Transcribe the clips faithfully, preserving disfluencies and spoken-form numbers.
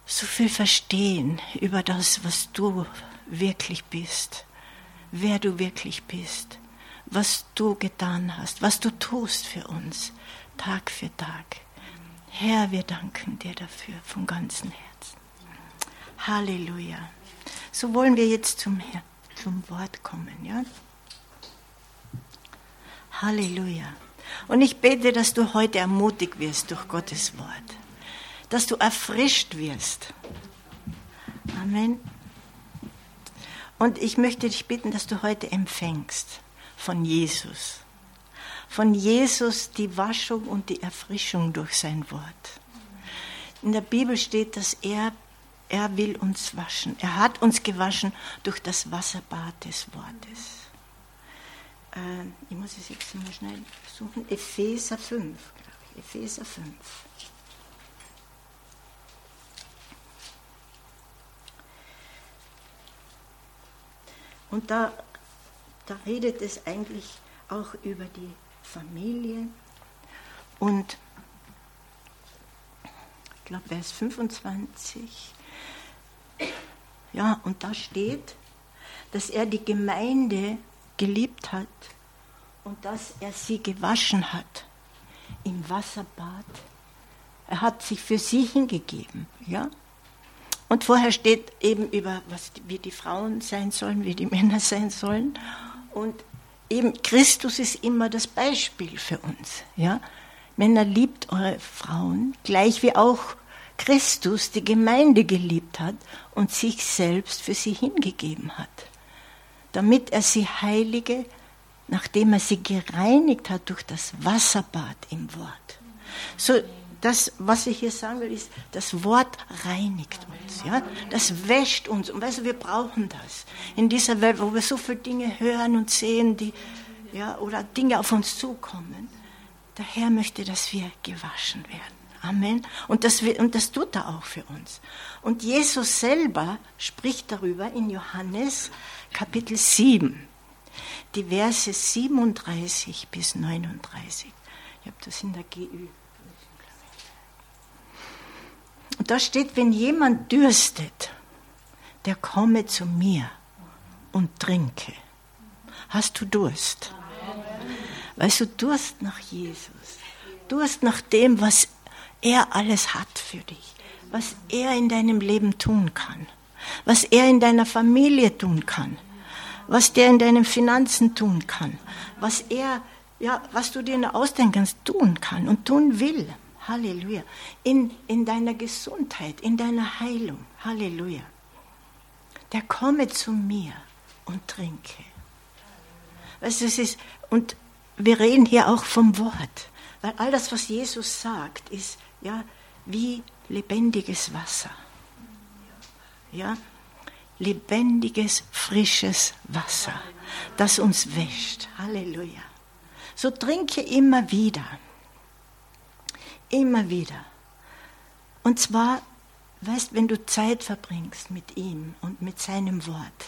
so viel verstehen über das, was du wirklich bist, wer du wirklich bist, was du getan hast, was du tust für uns, Tag für Tag. Herr, wir danken dir dafür von ganzem Herzen. Halleluja. So wollen wir jetzt zum, zum Wort kommen, ja? Halleluja. Und ich bete, dass du heute ermutigt wirst durch Gottes Wort, dass du erfrischt wirst. Amen. Und ich möchte dich bitten, dass du heute empfängst von Jesus. Von Jesus die Waschung und die Erfrischung durch sein Wort. In der Bibel steht, dass er, er will uns waschen. Er hat uns gewaschen durch das Wasserbad des Wortes. Äh, ich muss es jetzt mal schnell suchen. Epheser fünf, glaube ich. Epheser fünf. Und da, da redet es eigentlich auch über die Familie. Und ich glaube, Vers fünfundzwanzig. Ja, und da steht, dass er die Gemeinde geliebt hat und dass er sie gewaschen hat im Wasserbad. Er hat sich für sie hingegeben, ja. Und vorher steht eben über, was, wie die Frauen sein sollen, wie die Männer sein sollen. Und eben Christus ist immer das Beispiel für uns. Ja? Männer, liebt eure Frauen, gleich wie auch Christus die Gemeinde geliebt hat und sich selbst für sie hingegeben hat, damit er sie heilige, nachdem er sie gereinigt hat durch das Wasserbad im Wort. So, das, was ich hier sagen will, ist, das Wort reinigt uns. Ja? Das wäscht uns. Und weißt du, wir brauchen das. In dieser Welt, wo wir so viele Dinge hören und sehen, die, ja, oder Dinge auf uns zukommen. Der Herr möchte, dass wir gewaschen werden. Amen. Und das, und das tut er auch für uns. Und Jesus selber spricht darüber in Johannes Kapitel sieben. Die Verse siebenunddreißig bis neununddreißig. Ich habe das in der G Ü. Und da steht, wenn jemand dürstet, der komme zu mir und trinke. Hast du Durst? Weißt du, Durst nach Jesus. Durst nach dem, was er alles hat für dich. Was er in deinem Leben tun kann. Was er in deiner Familie tun kann. Was der in deinen Finanzen tun kann. Was er, ja, was du dir nur ausdenken kannst, tun kann und tun will. Halleluja. In, in deiner Gesundheit, in deiner Heilung. Halleluja. Der komme zu mir und trinke. Weißt du, es ist, und wir reden hier auch vom Wort. Weil all das, was Jesus sagt, ist ja wie lebendiges Wasser. Ja, lebendiges, frisches Wasser, das uns wäscht. Halleluja. So trinke immer wieder. Immer wieder. Und zwar, weißt, wenn du Zeit verbringst mit ihm und mit seinem Wort,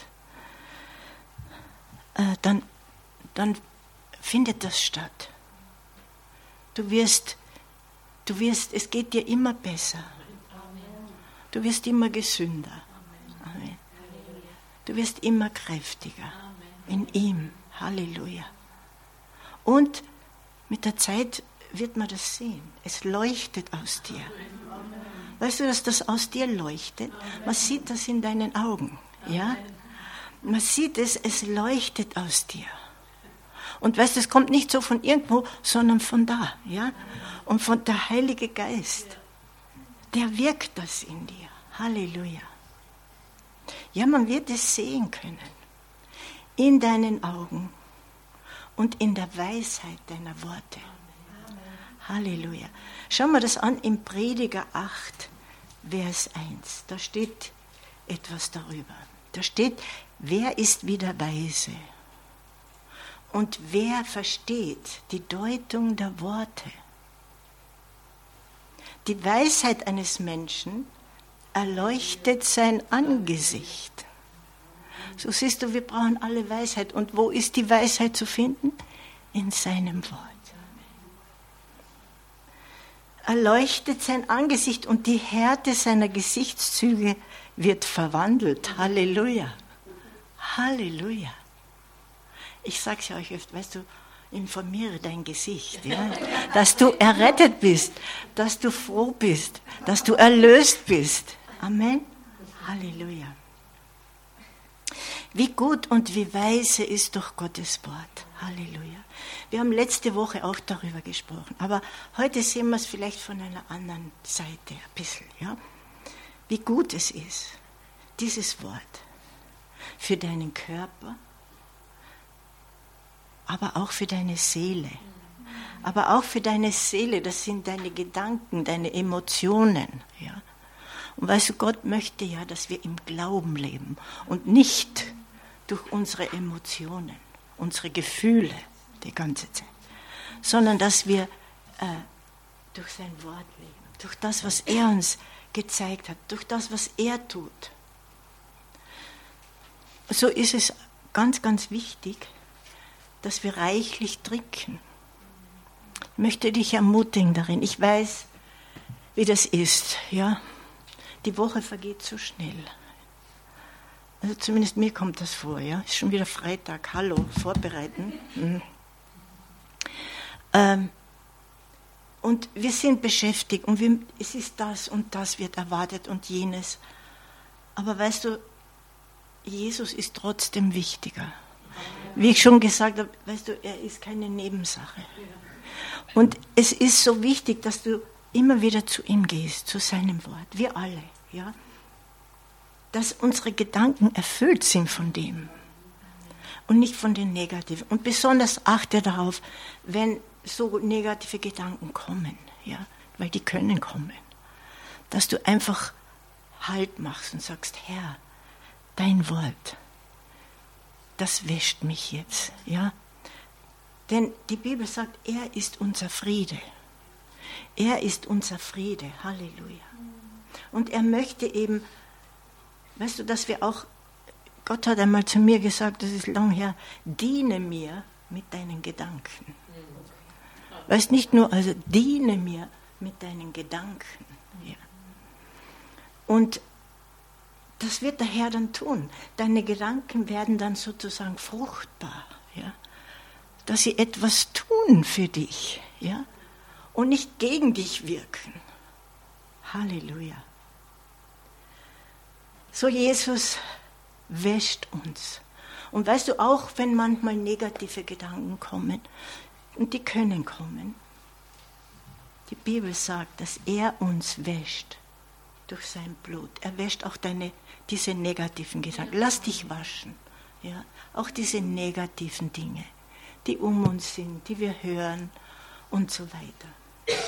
äh, dann, dann findet das statt. Du wirst, du wirst, es geht dir immer besser. Du wirst immer gesünder. Amen. Du wirst immer kräftiger in ihm. Halleluja. Und mit der Zeit wird man das sehen. Es leuchtet aus dir. Weißt du, dass das aus dir leuchtet? Man sieht das in deinen Augen. Ja? Man sieht es, es leuchtet aus dir. Und weißt du, es kommt nicht so von irgendwo, sondern von da. Ja? Und von der Heilige Geist, der wirkt das in dir. Halleluja. Ja, man wird es sehen können. In deinen Augen und in der Weisheit deiner Worte. Halleluja. Schauen wir das an im Prediger acht, Vers eins. Da steht etwas darüber. Da steht, wer ist wieder weise? Und wer versteht die Deutung der Worte? Die Weisheit eines Menschen erleuchtet sein Angesicht. So siehst du, wir brauchen alle Weisheit. Und wo ist die Weisheit zu finden? In seinem Wort. erleuchtet sein Angesicht und die Härte seiner Gesichtszüge wird verwandelt. Halleluja. Halleluja. Ich sage es ja euch öfter, weißt du, informiere dein Gesicht, ja? Dass du errettet bist, dass du froh bist, dass du erlöst bist. Amen. Halleluja. Wie gut und wie weise ist doch Gottes Wort. Halleluja. Wir haben letzte Woche auch darüber gesprochen, aber heute sehen wir es vielleicht von einer anderen Seite ein bisschen. Ja? Wie gut es ist, dieses Wort für deinen Körper, aber auch für deine Seele. Aber auch für deine Seele, das sind deine Gedanken, deine Emotionen. Ja? Und weißt du, Gott möchte ja, dass wir im Glauben leben und nicht durch unsere Emotionen, unsere Gefühle die ganze Zeit, sondern dass wir äh, durch sein Wort leben, durch das, was er uns gezeigt hat, durch das, was er tut. So ist es ganz, ganz wichtig, dass wir reichlich trinken. Ich möchte dich ermutigen darin. Ich weiß, wie das ist. Ja? Die Woche vergeht so schnell. Also zumindest mir kommt das vor. Ja? Ist schon wieder Freitag. Hallo, vorbereiten. Mhm. Ähm, und wir sind beschäftigt und wir, es ist das und das wird erwartet und jenes. Aber weißt du, Jesus ist trotzdem wichtiger. Wie ich schon gesagt habe, weißt du, er ist keine Nebensache. Und es ist so wichtig, dass du immer wieder zu ihm gehst, zu seinem Wort. Wir alle, ja. Dass unsere Gedanken erfüllt sind von dem und nicht von den negativen. Und besonders achte darauf, wenn so negative Gedanken kommen, ja, weil die können kommen, dass du einfach Halt machst und sagst, Herr, dein Wort, das wäscht mich jetzt, ja. Denn die Bibel sagt, er ist unser Friede. Er ist unser Friede, Halleluja. Und er möchte eben, weißt du, dass wir auch, Gott hat einmal zu mir gesagt, das ist lang her, diene mir mit deinen Gedanken. Weißt nicht nur, also diene mir mit deinen Gedanken. Ja. Und das wird der Herr dann tun. Deine Gedanken werden dann sozusagen fruchtbar, ja? Dass sie etwas tun für dich, ja? Und nicht gegen dich wirken. Halleluja. So Jesus wäscht uns. Und weißt du, auch wenn manchmal negative Gedanken kommen, und die können kommen, die Bibel sagt, dass er uns wäscht durch sein Blut. Er wäscht auch deine, diese negativen Gedanken. Lass dich waschen. Ja? Auch diese negativen Dinge, die um uns sind, die wir hören und so weiter.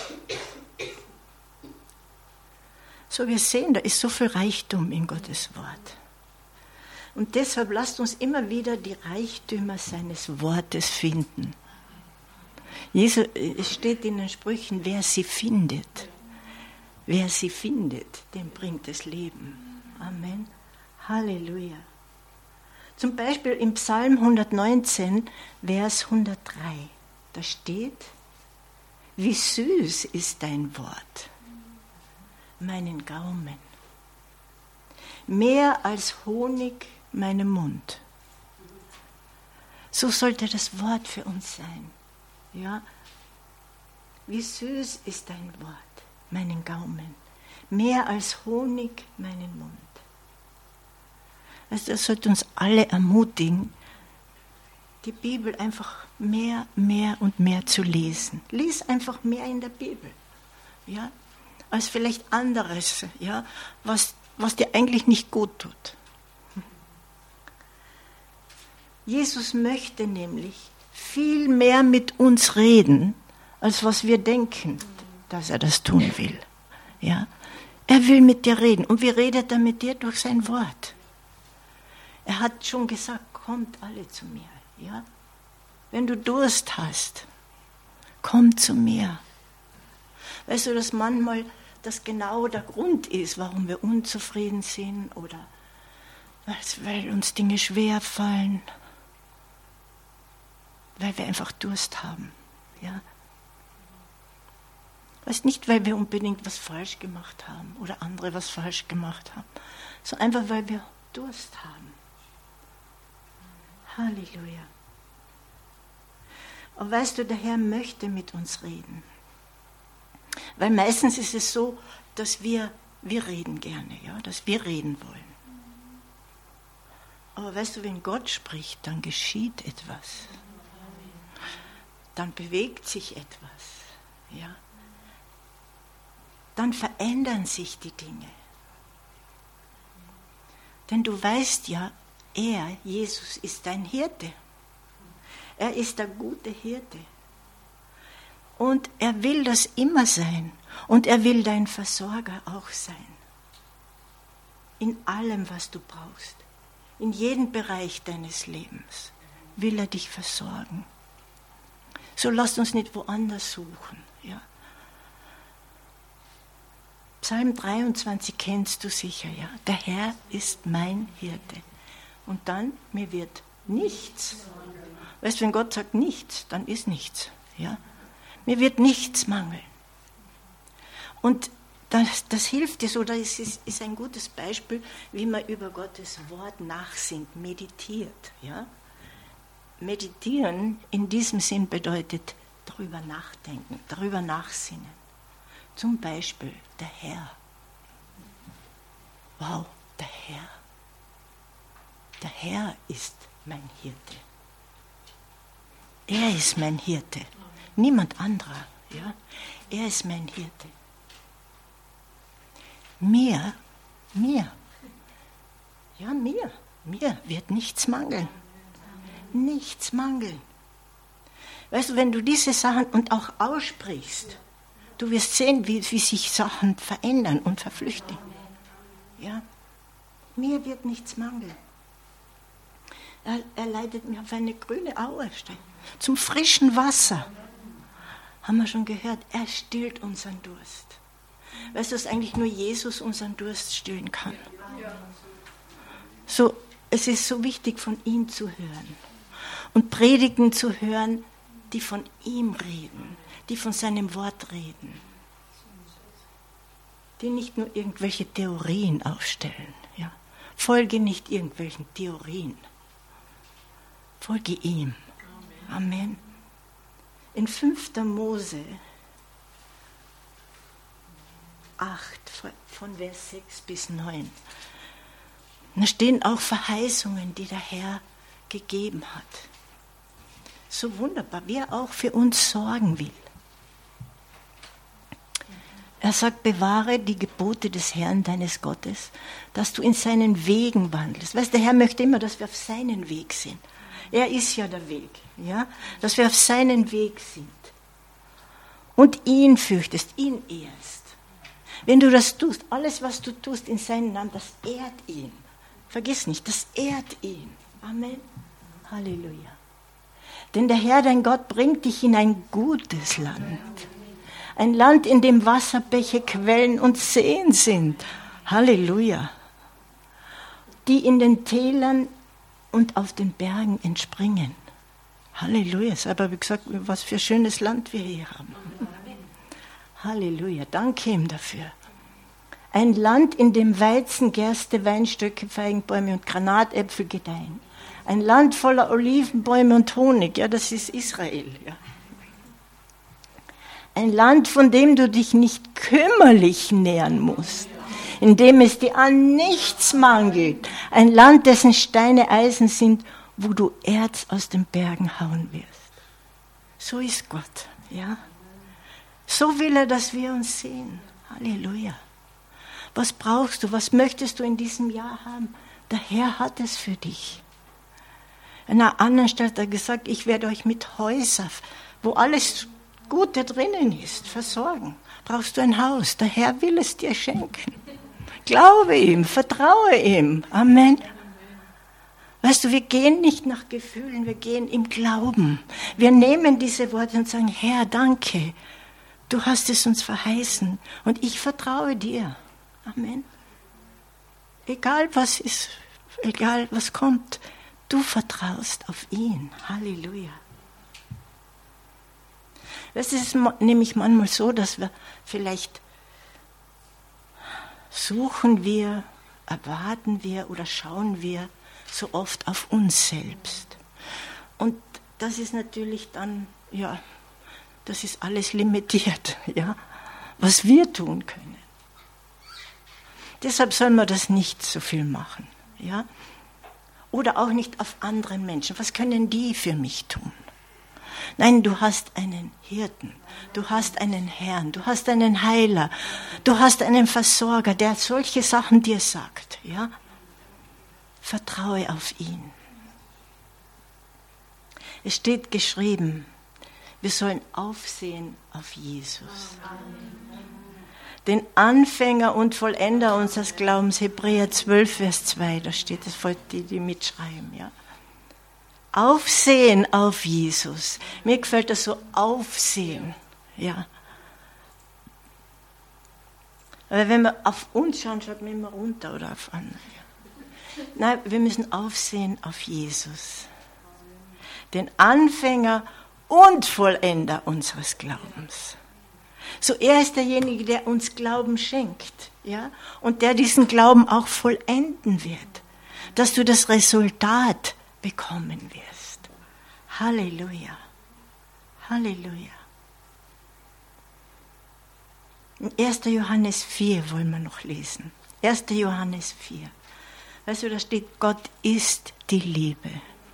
So, wir sehen, da ist so viel Reichtum in Gottes Wort. Und deshalb lasst uns immer wieder die Reichtümer seines Wortes finden. Jesus, es steht in den Sprüchen, wer sie findet, wer sie findet, dem bringt es Leben. Amen. Halleluja. Zum Beispiel im Psalm hundertneunzehn, Vers hundertdrei, da steht, wie süß ist dein Wort, meinen Gaumen, mehr als Honig meinem Mund. So sollte das Wort für uns sein. Ja, wie süß ist dein Wort, meinen Gaumen, mehr als Honig meinen Mund. Also das sollte uns alle ermutigen, die Bibel einfach mehr, mehr und mehr zu lesen. Lies einfach mehr in der Bibel, ja, als vielleicht anderes, ja, was, was dir eigentlich nicht gut tut. Jesus möchte nämlich viel mehr mit uns reden, als was wir denken, dass er das tun will. Ja? Er will mit dir reden. Und wie redet er mit dir? Durch sein Wort. Er hat schon gesagt, kommt alle zu mir. Ja? Wenn du Durst hast, komm zu mir. Weißt du, dass manchmal das genau der Grund ist, warum wir unzufrieden sind oder weil uns Dinge schwer fallen, weil wir einfach Durst haben. Ja? Weißt, nicht, weil wir unbedingt was falsch gemacht haben oder andere was falsch gemacht haben, sondern einfach, weil wir Durst haben. Halleluja. Und weißt du, der Herr möchte mit uns reden. Weil meistens ist es so, dass wir, wir reden gerne, ja, dass wir reden wollen. Aber weißt du, wenn Gott spricht, dann geschieht etwas. Dann bewegt sich etwas, ja. Dann verändern sich die Dinge. Denn du weißt ja, er, Jesus, ist dein Hirte. Er ist der gute Hirte. Und er will das immer sein. Und er will dein Versorger auch sein. In allem, was du brauchst. In jedem Bereich deines Lebens will er dich versorgen. So lasst uns nicht woanders suchen. Ja. Psalm dreiundzwanzig kennst du sicher, ja. Der Herr ist mein Hirte. Und dann, mir wird nichts. Weißt du, wenn Gott sagt nichts, dann ist nichts. Ja? Mir wird nichts mangeln. Und das, das hilft dir so, das ist, ist ein gutes Beispiel, wie man über Gottes Wort nachsinnt, meditiert. Ja? Meditieren in diesem Sinn bedeutet darüber nachdenken, darüber nachsinnen. Zum Beispiel der Herr. Wow, der Herr. Der Herr ist mein Hirte. Er ist mein Hirte, niemand anderer. Ja? Er ist mein Hirte. Mir, mir, ja mir, mir wird nichts mangeln. Nichts mangeln. Weißt du, wenn du diese Sachen und auch aussprichst, du wirst sehen, wie, wie sich Sachen verändern und verflüchtigen. Ja? Mir wird nichts mangeln. Er, er leitet mich auf eine grüne Aue, zum frischen Wasser. Haben wir schon gehört, er stillt unseren Durst. Weißt du, dass eigentlich nur Jesus unseren Durst stillen kann? So, es ist so wichtig, von ihm zu hören. Und Predigten zu hören, die von ihm reden, die von seinem Wort reden. Die nicht nur irgendwelche Theorien aufstellen. Ja. Folge nicht irgendwelchen Theorien. Folge ihm. Amen. In fünfter Mose acht, von Vers sechs bis neun, da stehen auch Verheißungen, die der Herr gegeben hat. So wunderbar, wie er auch für uns sorgen will. Er sagt, bewahre die Gebote des Herrn, deines Gottes, dass du in seinen Wegen wandelst. Weißt du, der Herr möchte immer, dass wir auf seinen Weg sind. Er ist ja der Weg, ja? Dass wir auf seinen Weg sind. Und ihn fürchtest, ihn ehrst. Wenn du das tust, alles, was du tust in seinem Namen, das ehrt ihn. Vergiss nicht, das ehrt ihn. Amen. Halleluja. Denn der Herr, dein Gott, bringt dich in ein gutes Land. Ein Land, in dem Wasserbäche, Quellen und Seen sind. Halleluja. Die in den Tälern und auf den Bergen entspringen. Halleluja. Ich habe gesagt, was für ein schönes Land wir hier haben. Halleluja. Danke ihm dafür. Ein Land, in dem Weizen, Gerste, Weinstöcke, Feigenbäume und Granatäpfel gedeihen. Ein Land voller Olivenbäume und Honig. Ja, das ist Israel. Ja. Ein Land, von dem du dich nicht kümmerlich nähern musst. In dem es dir an nichts mangelt. Ein Land, dessen Steine Eisen sind, wo du Erz aus den Bergen hauen wirst. So ist Gott, ja. So will er, dass wir uns sehen. Halleluja. Was brauchst du? Was möchtest du in diesem Jahr haben? Der Herr hat es für dich. An einer anderen Stelle hat er gesagt, ich werde euch mit Häusern, wo alles Gute drinnen ist, versorgen. Brauchst du ein Haus? Der Herr will es dir schenken. Glaube ihm, vertraue ihm. Amen. Weißt du, wir gehen nicht nach Gefühlen, wir gehen im Glauben. Wir nehmen diese Worte und sagen, Herr, danke. Du hast es uns verheißen und ich vertraue dir. Amen. Egal was ist, egal was kommt, du vertraust auf ihn. Halleluja. Es ist nämlich manchmal so, dass wir vielleicht suchen wir, erwarten wir oder schauen wir so oft auf uns selbst. Und das ist natürlich dann, ja, das ist alles limitiert, ja, was wir tun können. Deshalb soll man das nicht so viel machen, ja. Oder auch nicht auf anderen Menschen. Was können die für mich tun? Nein, du hast einen Hirten, du hast einen Herrn, du hast einen Heiler, du hast einen Versorger, der solche Sachen dir sagt, ja. Vertraue auf ihn. Es steht geschrieben, wir sollen aufsehen auf Jesus. Den Anfänger und Vollender unseres Glaubens, Hebräer zwölf, Vers zwei, da steht es, die, die mitschreiben, ja. Aufsehen auf Jesus. Mir gefällt das so, aufsehen, ja. Aber wenn wir auf uns schauen, schaut man immer runter oder auf andere. Nein, wir müssen aufsehen auf Jesus. Den Anfänger und Vollender unseres Glaubens. So, er ist derjenige, der uns Glauben schenkt, ja, und der diesen Glauben auch vollenden wird, dass du das Resultat bekommen wirst. Halleluja. Halleluja. In erster Johannes vier wollen wir noch lesen. erster Johannes vier. Weißt du, da steht, Gott ist die Liebe.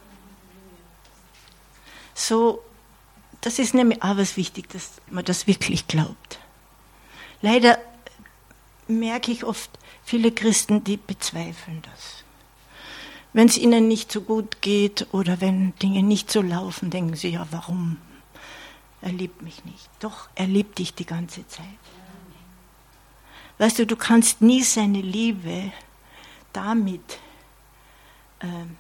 So, das ist nämlich auch was wichtig, dass man das wirklich glaubt. Leider merke ich oft viele Christen, die bezweifeln das. Wenn es ihnen nicht so gut geht oder wenn Dinge nicht so laufen, denken sie, ja, warum? Er liebt mich nicht. Doch, er liebt dich die ganze Zeit. Weißt du, du kannst nie seine Liebe damit, ähm,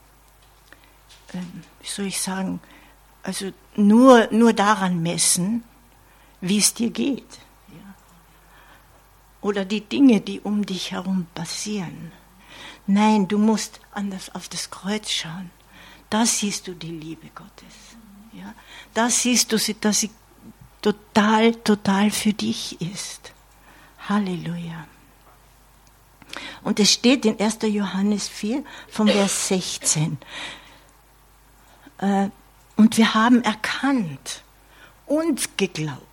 ähm, wie soll ich sagen, also nur, nur daran messen, wie es dir geht. Ja. Oder die Dinge, die um dich herum passieren. Nein, du musst anders auf das Kreuz schauen. Da siehst du die Liebe Gottes. Ja. Da siehst du, dass sie total, total für dich ist. Halleluja. Und es steht in erster Johannes vier, vom Vers sechzehn. Äh, Und wir haben erkannt und geglaubt.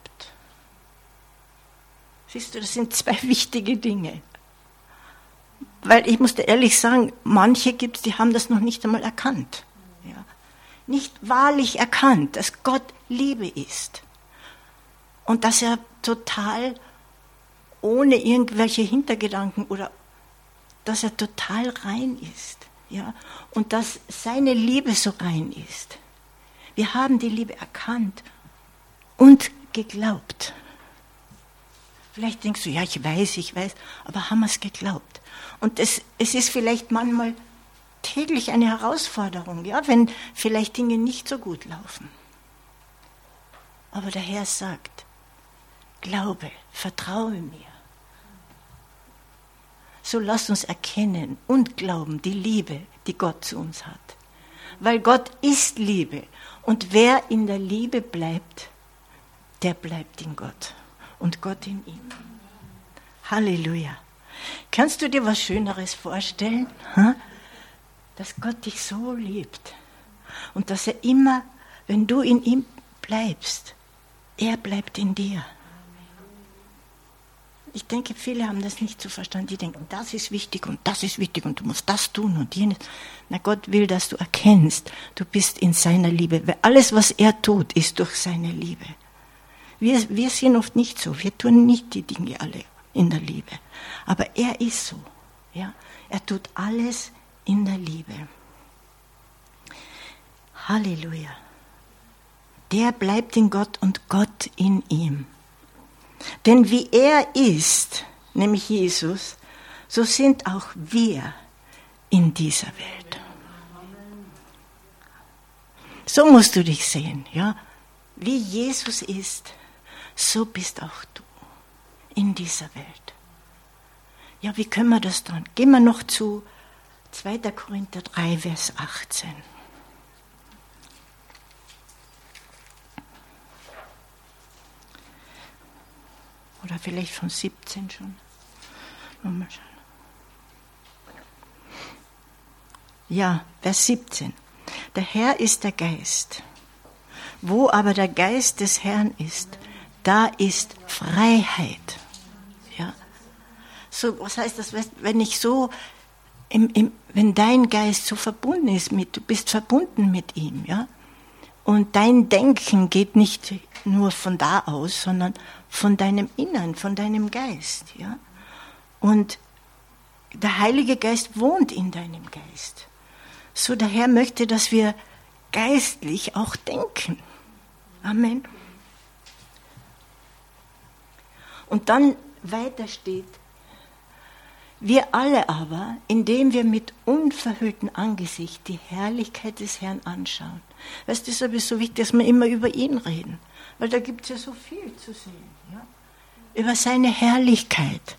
Siehst du, das sind zwei wichtige Dinge. Weil ich muss dir ehrlich sagen, manche gibt es, die haben das noch nicht einmal erkannt. Ja. Nicht wahrlich erkannt, dass Gott Liebe ist. Und dass er total ohne irgendwelche Hintergedanken oder dass er total rein ist. Ja. Und dass seine Liebe so rein ist. Wir haben die Liebe erkannt und geglaubt. Vielleicht denkst du, ja, ich weiß, ich weiß, aber haben wir es geglaubt? Und es, es ist vielleicht manchmal täglich eine Herausforderung, ja, wenn vielleicht Dinge nicht so gut laufen. Aber der Herr sagt, glaube, vertraue mir. So lasst uns erkennen und glauben die Liebe, die Gott zu uns hat. Weil Gott ist Liebe. Und wer in der Liebe bleibt, der bleibt in Gott. Und Gott in ihm. Halleluja. Kannst du dir was Schöneres vorstellen? Hm? Dass Gott dich so liebt. Und dass er immer, wenn du in ihm bleibst, er bleibt in dir. Ich denke, viele haben das nicht so verstanden. Die denken, das ist wichtig und das ist wichtig und du musst das tun und jenes. Na, Gott will, dass du erkennst, du bist in seiner Liebe. Weil alles, was er tut, ist durch seine Liebe. Wir, wir sind oft nicht so. Wir tun nicht die Dinge alle in der Liebe. Aber er ist so. Ja? Er tut alles in der Liebe. Halleluja. Der bleibt in Gott und Gott in ihm. Denn wie er ist, nämlich Jesus, so sind auch wir in dieser Welt. So musst du dich sehen, ja? Wie Jesus ist, so bist auch du in dieser Welt. Ja, wie können wir das dann? Gehen wir noch zu zweiter Korinther drei, Vers achtzehn. Oder vielleicht von siebzehn schon. Mal schauen. Ja, Vers siebzehn. Der Herr ist der Geist. Wo aber der Geist des Herrn ist, da ist Freiheit. Ja. So, was heißt das, wenn ich so, im, im, wenn dein Geist so verbunden ist mit, du bist verbunden mit ihm, ja, und dein Denken geht nicht nur von da aus, sondern von deinem Innern, von deinem Geist, ja, und der Heilige Geist wohnt in deinem Geist. So, der Herr möchte, dass wir geistlich auch denken. Amen. Und dann weiter steht, wir alle aber, indem wir mit unverhülltem Angesicht die Herrlichkeit des Herrn anschauen. Weißt du, deshalb ist es so wichtig, dass wir immer über ihn reden, weil da gibt es ja so viel zu sehen, ja? Über seine Herrlichkeit.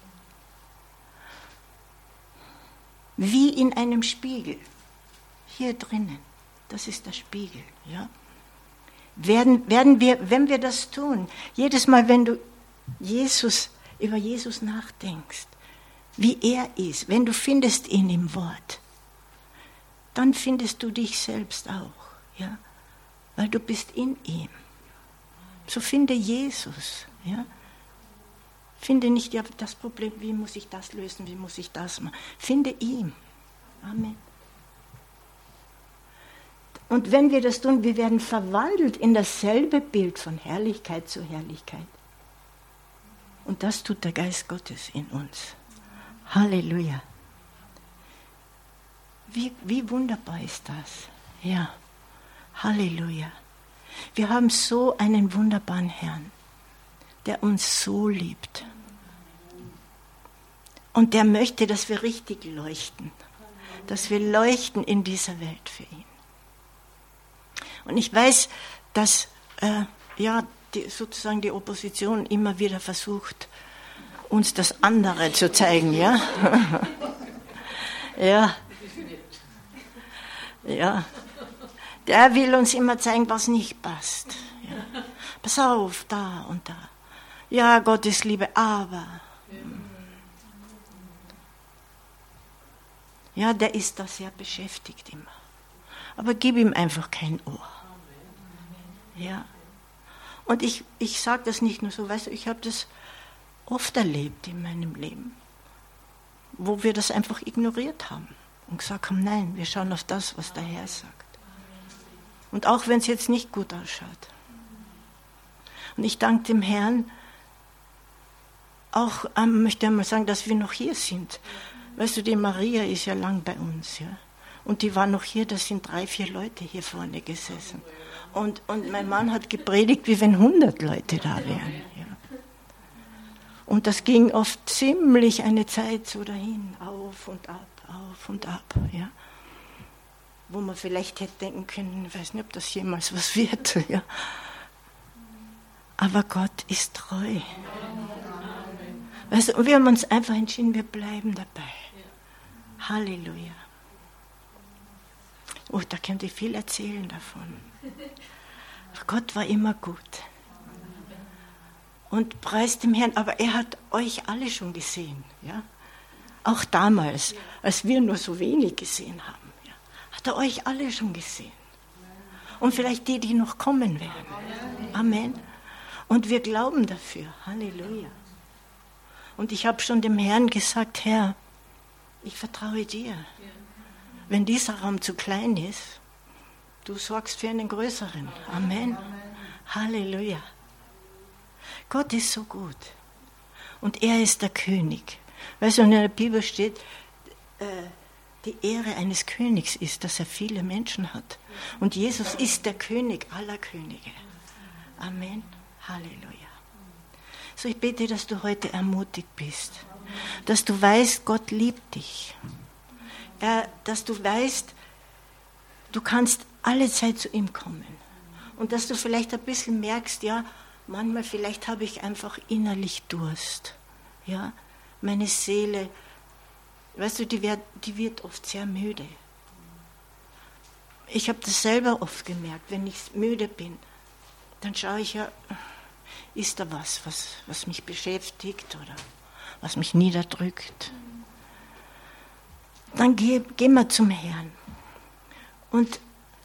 Wie in einem Spiegel. Hier drinnen, das ist der Spiegel, ja. Werden, werden wir, wenn wir das tun, jedes Mal, wenn du Jesus, über Jesus nachdenkst, wie er ist, wenn du findest ihn im Wort, dann findest du dich selbst auch, ja, weil du bist in ihm. So finde Jesus, ja. Finde nicht ja, das Problem, wie muss ich das lösen, wie muss ich das machen. Finde ihn. Amen. Und wenn wir das tun, wir werden verwandelt in dasselbe Bild von Herrlichkeit zu Herrlichkeit. Und das tut der Geist Gottes in uns. Halleluja. Wie, wie wunderbar ist das? Ja, Halleluja. Wir haben so einen wunderbaren Herrn, der uns so liebt. Und der möchte, dass wir richtig leuchten. Dass wir leuchten in dieser Welt für ihn. Und ich weiß, dass äh, ja, die, sozusagen die Opposition immer wieder versucht, uns das andere zu zeigen. Ja, ja. Ja. Der will uns immer zeigen, was nicht passt. Ja. Pass auf, da und da. Ja, Gottes Liebe, aber. Ja, der ist da sehr beschäftigt immer. Aber gib ihm einfach kein Ohr. Ja. Und ich, ich sage das nicht nur so, weißt du, ich habe das oft erlebt in meinem Leben, wo wir das einfach ignoriert haben und gesagt haben, nein, wir schauen auf das, was der Herr sagt. Und auch wenn es jetzt nicht gut ausschaut. Und ich danke dem Herrn, auch ähm, möchte ich mal sagen, dass wir noch hier sind. Weißt du, die Maria ist ja lang bei uns, ja. Und die war noch hier, da sind drei, vier Leute hier vorne gesessen. Und, und mein Mann hat gepredigt, wie wenn hundert Leute da wären. Ja. Und das ging oft ziemlich eine Zeit so dahin, auf und ab, auf und ab. Ja. Wo man vielleicht hätte denken können, ich weiß nicht, ob das jemals was wird. Ja. Aber Gott ist treu. Weißt du, wir haben uns einfach entschieden, wir bleiben dabei. Halleluja. Oh, da könnte ich viel erzählen davon. Gott war immer gut. Und preist dem Herrn, aber er hat euch alle schon gesehen. Ja? Auch damals, als wir nur so wenig gesehen haben, ja, hat er euch alle schon gesehen. Und vielleicht die, die noch kommen werden. Amen. Und wir glauben dafür. Halleluja. Und ich habe schon dem Herrn gesagt, Herr, ich vertraue dir. Wenn dieser Raum zu klein ist, du sorgst für einen größeren. Amen. Halleluja. Gott ist so gut. Und er ist der König. Weißt du, in der Bibel steht, äh, die Ehre eines Königs ist, dass er viele Menschen hat. Und Jesus ist der König aller Könige. Amen. Halleluja. So, ich bete, dass du heute ermutigt bist. Dass du weißt, Gott liebt dich. Äh, dass du weißt, du kannst alle Zeit zu ihm kommen. Und dass du vielleicht ein bisschen merkst, ja, manchmal vielleicht habe ich einfach innerlich Durst. Ja, meine Seele, weißt du, die wird, die wird oft sehr müde. Ich habe das selber oft gemerkt, wenn ich müde bin, dann schaue ich ja, Ist da was, was, was mich beschäftigt oder was mich niederdrückt? Dann geh, gehen wir zum Herrn. Und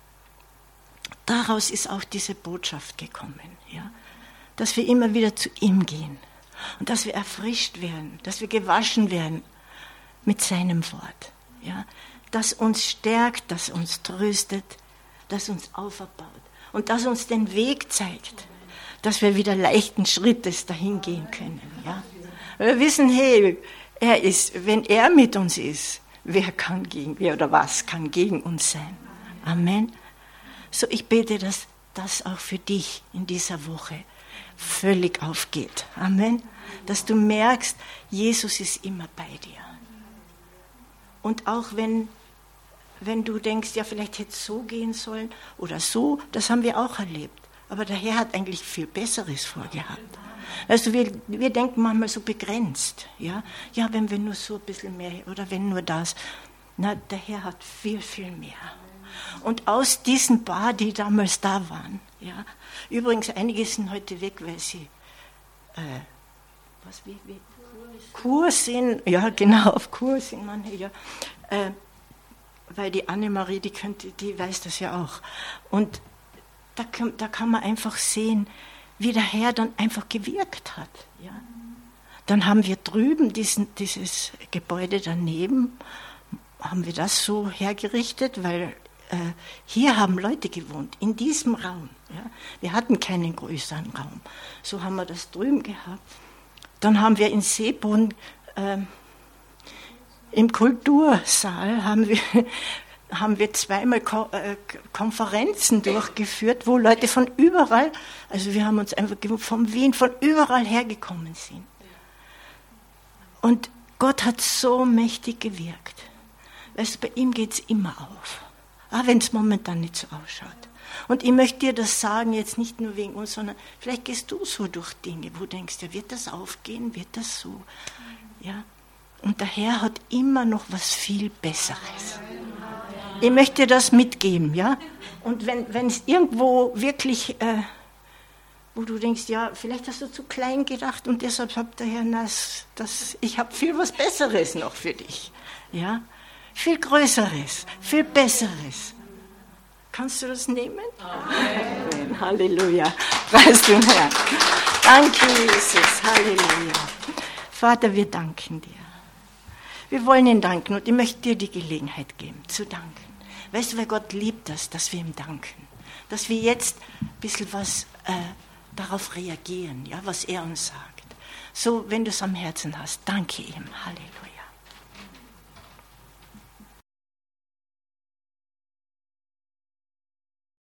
daraus ist auch diese Botschaft gekommen, ja? Dass wir immer wieder zu ihm gehen und dass wir erfrischt werden, dass wir gewaschen werden mit seinem Wort, ja? Das uns stärkt, das uns tröstet, das uns auferbaut und das uns den Weg zeigt, dass wir wieder leichten Schrittes dahin gehen können. Ja? Wir wissen, hey, er ist, wenn er mit uns ist, wer kann gegen, wer oder was kann gegen uns sein? Amen. So, ich bete, dass das auch für dich in dieser Woche völlig aufgeht. Amen. Dass du merkst, Jesus ist immer bei dir. Und auch wenn, wenn du denkst, ja, vielleicht hätte es so gehen sollen oder so, das haben wir auch erlebt. Aber der Herr hat eigentlich viel Besseres vorgehabt. Also wir, wir denken manchmal so begrenzt. Ja? ja, wenn wir nur so ein bisschen mehr, oder wenn nur das. Na, der Herr hat viel, viel mehr. Und aus diesen paar, die damals da waren, ja, übrigens einige sind heute weg, weil sie äh, was, wie, wie? Kur sind, ja genau, auf Kur sind manche, ja, äh, weil die Annemarie, die, könnte, die weiß das ja auch. Und da kann, da kann man einfach sehen, wie der Herr dann einfach gewirkt hat. Ja. Dann haben wir drüben diesen, dieses Gebäude daneben, haben wir das so hergerichtet, weil äh, hier haben Leute gewohnt, in diesem Raum. Ja. Wir hatten keinen größeren Raum. So haben wir das drüben gehabt. Dann haben wir in Seebrunn äh, im Kultursaal haben wir, haben wir zweimal Ko- äh, Konferenzen durchgeführt, wo Leute von überall, also wir haben uns einfach von Wien, von überall hergekommen sind. Und Gott hat so mächtig gewirkt. Weißt du, bei ihm geht es immer auf, auch wenn es momentan nicht so ausschaut. Und ich möchte dir das sagen, jetzt nicht nur wegen uns, sondern vielleicht gehst du so durch Dinge, wo du denkst, ja, wird das aufgehen, wird das so? Ja. Und der Herr hat immer noch was viel Besseres. Ich möchte dir das mitgeben, ja? Und wenn es irgendwo wirklich, äh, wo du denkst, ja, vielleicht hast du zu klein gedacht und deshalb hat der Herr, das, das, ich habe viel was Besseres noch für dich, ja? Viel Größeres, viel Besseres. Kannst du das nehmen? Amen. Halleluja. Preis den Herrn. Danke, Jesus. Halleluja. Vater, wir danken dir. Wir wollen ihn danken und ich möchte dir die Gelegenheit geben, zu danken. Weißt du, weil Gott liebt das, dass wir ihm danken. Dass wir jetzt ein bisschen was äh, darauf reagieren, ja, was er uns sagt. So, wenn du es am Herzen hast, danke ihm. Halleluja.